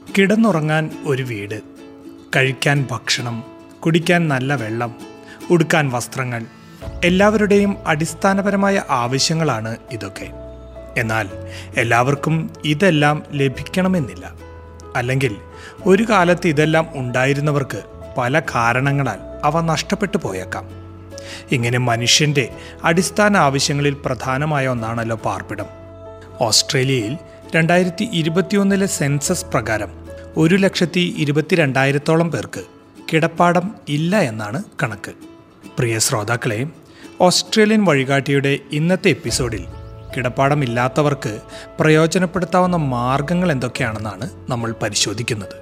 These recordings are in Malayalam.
കിടന്നുറങ്ങാൻ ഒരു വീട്, കഴിക്കാൻ ഭക്ഷണം, കുടിക്കാൻ നല്ല വെള്ളം, ഉടുക്കാൻ വസ്ത്രങ്ങൾ, എല്ലാവരുടെയും അടിസ്ഥാനപരമായ ആവശ്യങ്ങളാണ് ഇതൊക്കെ. എന്നാൽ എല്ലാവർക്കും ഇതെല്ലാം ലഭിക്കണമെന്നില്ല. അല്ലെങ്കിൽ ഒരു കാലത്ത് ഇതെല്ലാം ഉണ്ടായിരുന്നവർക്ക് പല കാരണങ്ങളാൽ അവ നഷ്ടപ്പെട്ടു പോയേക്കാം. ഇങ്ങനെ മനുഷ്യൻ്റെ അടിസ്ഥാന ആവശ്യങ്ങളിൽ പ്രധാനമായ ഒന്നാണല്ലോ പാർപ്പിടം. ഓസ്ട്രേലിയയിൽ 2021 സെൻസസ് പ്രകാരം 1,22,000 പേർക്ക് കിടപ്പാടം ഇല്ല എന്നാണ് കണക്ക്. പ്രിയ ശ്രോതാക്കളെ, ഓസ്ട്രേലിയൻ വഴികാട്ടിയുടെ ഇന്നത്തെ എപ്പിസോഡിൽ കിടപ്പാടം ഇല്ലാത്തവർക്ക് പ്രയോജനപ്പെടുത്താവുന്ന മാർഗങ്ങൾ എന്തൊക്കെയാണെന്നാണ് നമ്മൾ പരിശോധിക്കുന്നത്.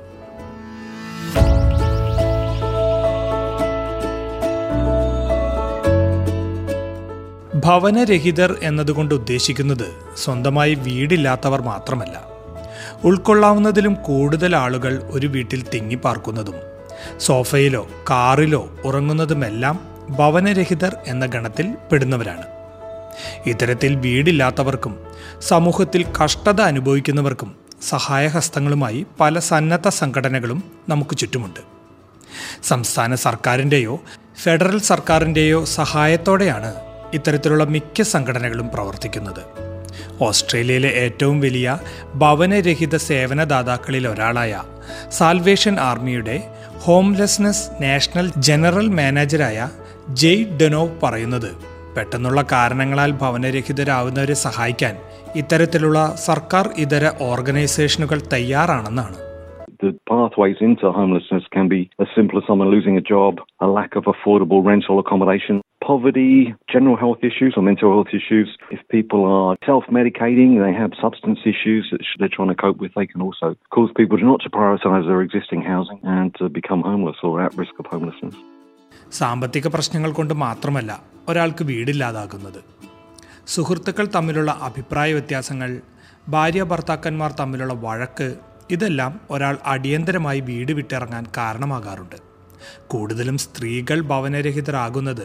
ഭവനരഹിതർ എന്നതുകൊണ്ട് ഉദ്ദേശിക്കുന്നത് സ്വന്തമായി വീടില്ലാത്തവർ മാത്രമല്ല. ഉൾക്കൊള്ളാവുന്നതിലും കൂടുതൽ ആളുകൾ ഒരു വീട്ടിൽ തിങ്ങിപ്പാർക്കുന്നതും സോഫയിലോ കാറിലോ ഉറങ്ങുന്നതുമെല്ലാം ഭവനരഹിതർ എന്ന ഗണത്തിൽ പെടുന്നവരാണ്. ഇത്തരത്തിൽ വീടില്ലാത്തവർക്കും സമൂഹത്തിൽ കഷ്ടത അനുഭവിക്കുന്നവർക്കും സഹായഹസ്തങ്ങളുമായി പല സന്നദ്ധ സംഘടനകളും നമുക്ക് ചുറ്റുമുണ്ട്. സംസ്ഥാന സർക്കാരിൻ്റെയോ ഫെഡറൽ സർക്കാരിൻ്റെയോ സഹായത്തോടെയാണ് ഇത്തരത്തിലുള്ള മിക്ക സംഘടനകളും പ്രവർത്തിക്കുന്നത്. ഓസ്ട്രേലിയയിലെ ഏറ്റവും വലിയ ഭവനരഹിത സേവനദാതാക്കളിൽ ഒരാളായ സാൽവേഷൻ ആർമിയുടെ ഹോംലെസ്നെസ് നാഷണൽ ജനറൽ മാനേജരായ ജെയ് ഡെനോവ് പറയുന്നത്, പെട്ടെന്നുള്ള കാരണങ്ങളാൽ ഭവനരഹിതരാകുന്നവരെ സഹായിക്കാൻ ഇത്തരത്തിലുള്ള സർക്കാർ ഇതര ഓർഗനൈസേഷനുകൾ തയ്യാറാണെന്നാണ്. The pathways into homelessness can be as simple as someone losing a job, a lack of affordable rental accommodation, poverty, general health issues or mental health issues. If people are self-medicating, they have substance issues that they're trying to cope with, they can also cause people not to prioritise their existing housing and to become homeless or at risk of homelessness. സാമ്പത്തിക പ്രശ്നങ്ങൾ കൊണ്ട് മാത്രമല്ല ഒരാൾക്ക് വീടില്ലാതാകുന്നത്. സുഹൃത്തുക്കൾ തമ്മിലുള്ള അഭിപ്രായ വ്യത്യാസങ്ങൾ, ഭാര്യ ഭർത്താക്കന്മാർ തമ്മിലുള്ള വഴക്ക്, ഇതെല്ലാം ഒരാൾ അടിയന്തരമായി വീട് വിട്ടിറങ്ങാൻ കാരണമാകാറുണ്ട്. കൂടുതലും സ്ത്രീകൾ ഭവനരഹിതരാകുന്നത്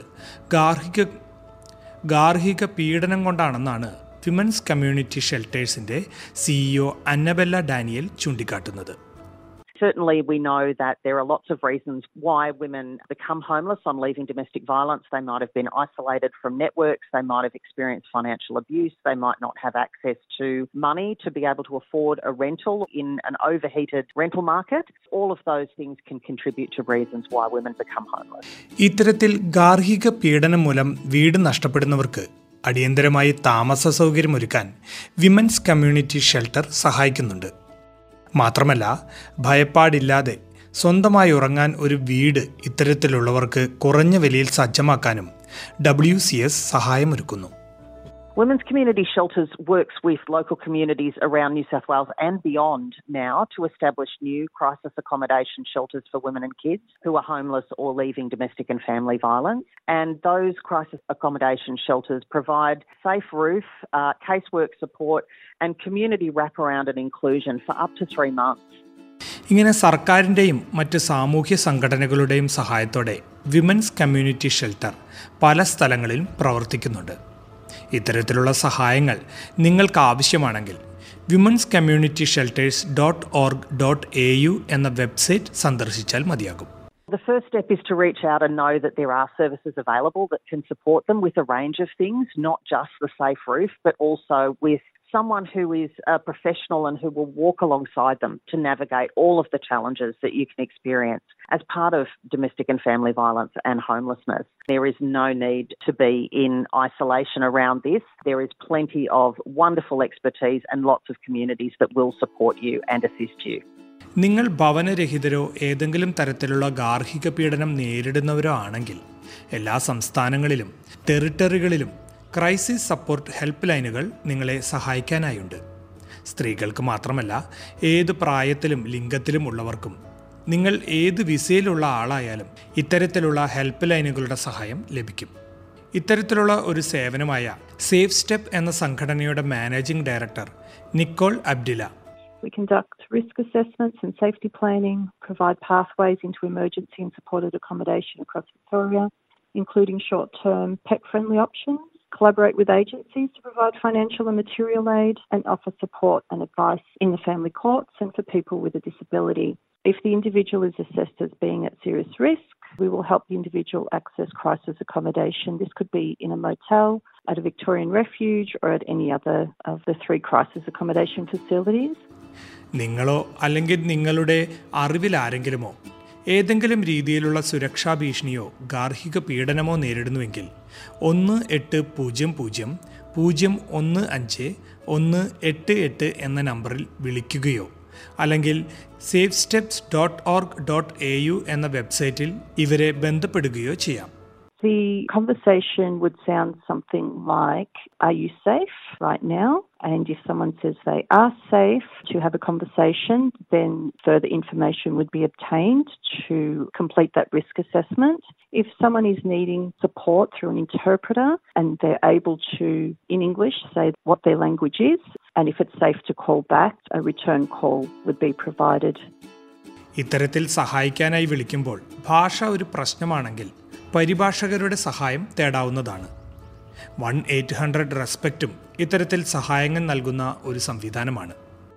ഗാർഹിക പീഡനം കൊണ്ടാണെന്നാണ് വിമൻസ് കമ്മ്യൂണിറ്റി ഷെൽട്ടേഴ്സിൻ്റെ CEO അന്നബെല്ല ഡാനിയൽ ചൂണ്ടിക്കാട്ടുന്നത്. Certainly we know that there are lots of reasons why women become homeless on leaving domestic violence. They might have been isolated from networks, they might have experienced financial abuse, they might not have access to money to be able to afford a rental in an overheated rental market. All of those things can contribute to reasons why women become homeless. ഇത്തരത്തിൽ ഗാർഹിക പീഡനം മൂലം വീട് നഷ്ടപ്പെടുന്നവർക്ക് അടിയന്തരമായി താമസ സൗകര്യമൊരുക്കാൻ വിമൻസ് കമ്മ്യൂണിറ്റി ഷെൽട്ടർ സഹായിക്കുന്നുണ്ട്. മാത്രമല്ല, ഭയപ്പാടില്ലാതെ സ്വന്തമായി ഉറങ്ങാൻ ഒരു വീട് ഇത്തരത്തിലുള്ളവർക്ക് കുറഞ്ഞ വിലയിൽ സജ്ജമാക്കാനും WCS സഹായമൊരുക്കുന്നു. Women's Community Shelters works with local communities around New South Wales and beyond now to establish new crisis accommodation shelters for women and kids who are homeless or leaving domestic and family violence. And those crisis accommodation shelters provide safe roof, casework support and community wraparound and inclusion for up to 3 months. ഇങ്ങനെ സർക്കാരിൻ്റെയും മറ്റ് സാമൂഹ്യ സംഘടനകളുടെയും സഹായത്തോടെ വിമൻസ് കമ്മ്യൂണിറ്റി ഷെൽട്ടർ പല സ്ഥലങ്ങളിലും പ്രവർത്തിക്കുന്നുണ്ട്. ഇത്തരത്തിലുള്ള സഹായങ്ങൾ നിങ്ങൾക്ക് ആവശ്യമാണെങ്കിൽ വിമൻസ് കമ്മ്യൂണിറ്റി ഷെൽട്ടേഴ്സ് .org.au എന്ന വെബ്സൈറ്റ് സന്ദർശിച്ചാൽ മതിയാകും. The first step is to reach out and know that there are services available that can support them with a range of things, not just the safe roof, but also with someone who is a professional and who will walk alongside them to navigate all of the challenges that you can experience as part of domestic and family violence and homelessness. There is no need to be in isolation around this. There is plenty of wonderful expertise and lots of communities that will support you and assist you. നിങ്ങൾ ഭവനരഹിതരോ ഏതെങ്കിലും തരത്തിലുള്ള ഗാർഹിക പീഡനം നേരിടുന്നവരോ ആണെങ്കിൽ എല്ലാ സംസ്ഥാനങ്ങളിലും ടെറിട്ടറികളിലും ക്രൈസിസ് സപ്പോർട്ട് ഹെൽപ്പ് ലൈനുകൾ നിങ്ങളെ സഹായിക്കാനായുണ്ട്. സ്ത്രീകൾക്ക് മാത്രമല്ല, ഏത് പ്രായത്തിലും ലിംഗത്തിലും ഉള്ളവർക്കും, നിങ്ങൾ ഏത് വിസയിലുള്ള ആളായാലും ഇത്തരത്തിലുള്ള ഹെൽപ്പ് ലൈനുകളുടെ സഹായം ലഭിക്കും. ഇത്തരത്തിലുള്ള ഒരു സേവനമായ സേഫ് സ്റ്റെപ്പ് എന്ന സംഘടനയുടെ managing director Nicole Abdilla, We conduct risk assessments and safety planning, provide pathways into emergency and supported accommodation across Victoria, including short-term pet-friendly options, collaborate with agencies to provide financial and material aid, and offer support and advice in the family courts and for people with a disability. If the individual is assessed as being at serious risk, we will help the individual access crisis accommodation. This could be in a motel, at a Victorian refuge, or at any other of the 3 crisis accommodation facilities. നിങ്ങളോ അല്ലെങ്കിൽ നിങ്ങളുടെ അറിവിൽ ആരെങ്കിലുമോ ഏതെങ്കിലും രീതിയിലുള്ള സുരക്ഷാ ഭീഷണിയോ ഗാർഹിക പീഡനമോ നേരിടുന്നുവെങ്കിൽ 1-800-015-188 എന്ന നമ്പറിൽ വിളിക്കുകയോ അല്ലെങ്കിൽ safesteps.org.au എന്ന വെബ്സൈറ്റിൽ ഇവരെ ബന്ധപ്പെടുകയോ ചെയ്യാം. The conversation would sound something like, are you safe right now? And if someone says they are safe to have a conversation, then further information would be obtained to complete that risk assessment. If someone is needing support through an interpreter and they're able to, in English, say what their language is, and if it's safe to call back, a return call would be provided. ഇത്തരത്തിൽ സഹായിക്കാനായി വിളിക്കുമ്പോൾ ഭാഷ ഒരു പ്രശ്നമാണെങ്കിൽ പരിഭാഷകരുടെ സഹായം തേടാവുന്നതാണ്. 1-800-RESPECTും ഇത്തരത്തിൽ സഹായങ്ങൾ നൽകുന്ന ഒരു സംവിധാനമാണ്.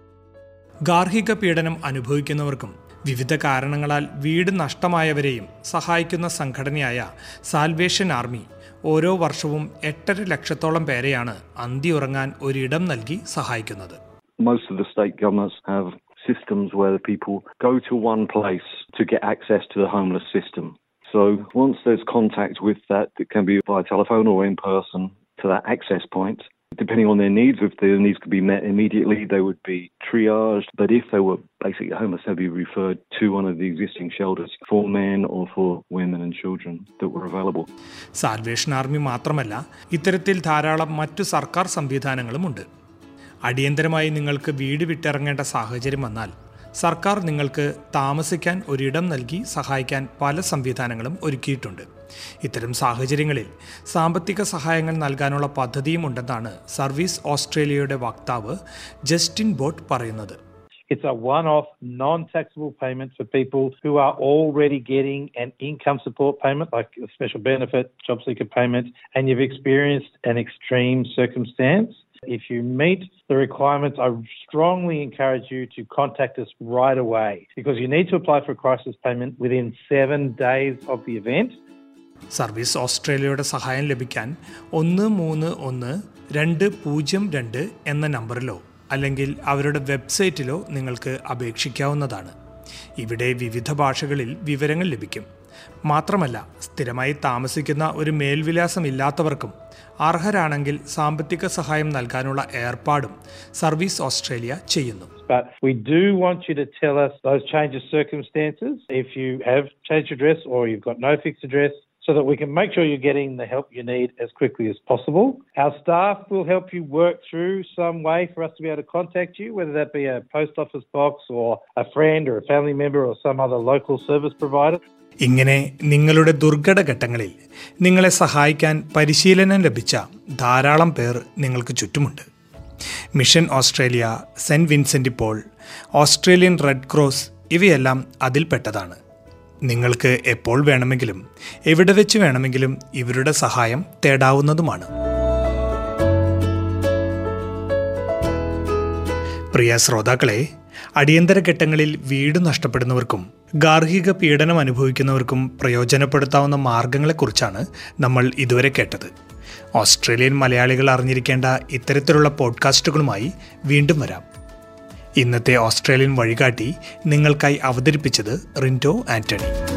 ഗാർഹിക പീഡനം അനുഭവിക്കുന്നവർക്കും വിവിധ കാരണങ്ങളാൽ വീട് നഷ്ടമായവരെയും സഹായിക്കുന്ന സംഘടനയായ സാൽവേഷൻ ആർമി ഓരോ വർഷവും 8.5 ലക്ഷത്തോളം പേരെയാണ് അന്തിയുറങ്ങാൻ ഒരിടം നൽകി സഹായിക്കുന്നത്. Most of the state governments have systems where people go to one place to get access to the homeless system. So once there's contact with that, it can be via telephone or in person to that access point. Depending on their needs, if their needs could be met immediately, they would be triaged. But if they were basically homeless, they'd be referred to one of the existing shelters for men or for women and children that were available. Salvation army മാത്രമല്ല, ഇത്തരത്തിൽ ധാരാളം മറ്റു സർക്കാർ സംവിധാനങ്ങളുമുണ്ട്. അടിയന്തരമായി നിങ്ങൾക്ക് വീട് വിട്ടിറങ്ങേണ്ട സാഹചര്യം വന്നാൽ സർക്കാർ നിങ്ങൾക്ക് താമസിക്കാൻ ഒരിടം നൽകി സഹായിക്കാൻ പല സംവിധാനങ്ങളും ഒരുക്കിയിട്ടുണ്ട്. ഇത്തരം സാഹചര്യങ്ങളിൽ സാമ്പത്തിക സഹായങ്ങൾ നൽകാനുള്ള പദ്ധതിയും ഉണ്ടെന്നാണ് സർവീസ് ഓസ്ട്രേലിയയുടെ വക്താവ് ജസ്റ്റിൻ ബോട്ട് പറയുന്നത്. It's a one-off, non-taxable payment for people who are already getting an income support payment, like a special benefit, job seeker payment, and you've experienced an extreme circumstance. If you meet the requirements, I strongly encourage you to contact us right away, because you need to apply for a crisis payment within 7 days of the event. Service ഓസ്ട്രേലിയയുടെ സഹായം ലഭിക്കാൻ 131-202 എന്ന നമ്പറിലോ അല്ലെങ്കിൽ അവരുടെ വെബ്സൈറ്റിലോ നിങ്ങൾക്ക് അപേക്ഷിക്കാവുന്നതാണ്. ഇവിടെ വിവിധ ഭാഷകളിൽ വിവരങ്ങൾ ലഭിക്കും. മാത്രമല്ല, സ്ഥിരമായി താമസിക്കുന്ന ഒരു മേൽവിലാസം ഇല്ലാത്തവർക്കും അർഹരാണെങ്കിൽ സാമ്പത്തിക സഹായം നൽകാനുള്ള ഏർപ്പാടും സർവീസ് ഓസ്ട്രേലിയ ചെയ്യുന്നു. But we do want you to tell us those change of circumstances, if you have changed address or you've got no fixed address, so that we can make sure you're getting the help you need as quickly as possible. Our staff will help you work through some way for us to be able to contact you, whether that be a post office box or a friend or a family member or some other local service provider. ഇങ്ങനെ നിങ്ങളുടെ ദുർഘടഘട്ടങ്ങളിൽ നിങ്ങളെ സഹായിക്കാൻ പരിശീലനം ലഭിച്ച ധാരാളം പേർ നിങ്ങൾക്ക് ചുറ്റുമുണ്ട്. Mission Australia, saint Vincent Paul, Australian red cross ഇവയെല്ലാം അതിൽപ്പെട്ടതാണ്. നിങ്ങൾക്ക് എപ്പോൾ വേണമെങ്കിലും എവിടെ വെച്ച് വേണമെങ്കിലും ഇവരുടെ സഹായം തേടാവുന്നതുമാണ്. പ്രിയ ശ്രോതാക്കളെ, അടിയന്തര ഘട്ടങ്ങളിൽ വീട് നഷ്ടപ്പെടുന്നവർക്കും ഗാർഹിക പീഡനം അനുഭവിക്കുന്നവർക്കും പ്രയോജനപ്പെടുത്താവുന്ന മാർഗങ്ങളെക്കുറിച്ചാണ് നമ്മൾ ഇതുവരെ കേട്ടത്. ഓസ്ട്രേലിയൻ മലയാളികൾ അറിഞ്ഞിരിക്കേണ്ട ഇത്തരത്തിലുള്ള പോഡ്കാസ്റ്റുകളുമായി വീണ്ടും വരാം. ഇന്നത്തെ ഓസ്ട്രേലിയൻ വഴികാട്ടി നിങ്ങൾക്കായി അവതരിപ്പിച്ചത് റിൻറ്റോ ആൻ്റണി.